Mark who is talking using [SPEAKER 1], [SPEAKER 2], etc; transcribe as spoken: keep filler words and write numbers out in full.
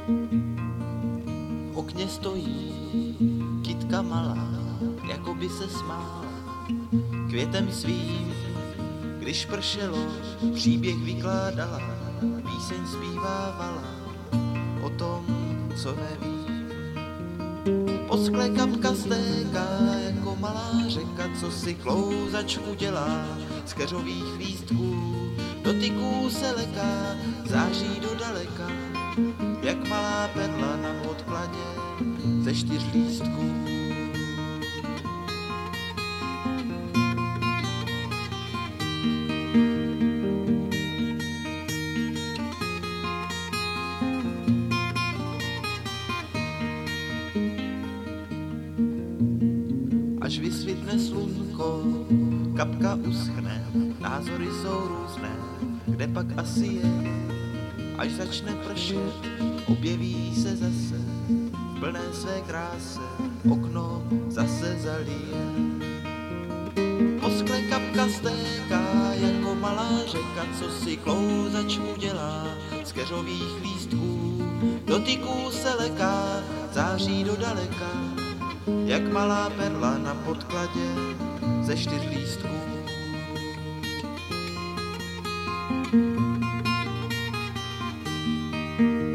[SPEAKER 1] V okně stojí kytka malá, jako by se smála květem svým. Když pršelo, příběh vykládala, píseň zpívávala o tom, co neví. Po skle kapka stéká jako malá řeka, co si klouzačku dělá z keřových lístků. Dotyků se leká, září do daleka, jak malá perla na podkladě ze čtyř lístků. Až vysvitne slunko, kapka uschne, názory jsou různé, kde pak asi je. Až začne pršet, objeví se zase, v plné své kráse, okno zase zalije. Po skle kapka stéká jako malá řeka, co si klouzačku dělá z keřových lístků. Dotyků se leká, září do daleka, jak malá perla na podkladě ze čtyř lístků. thank you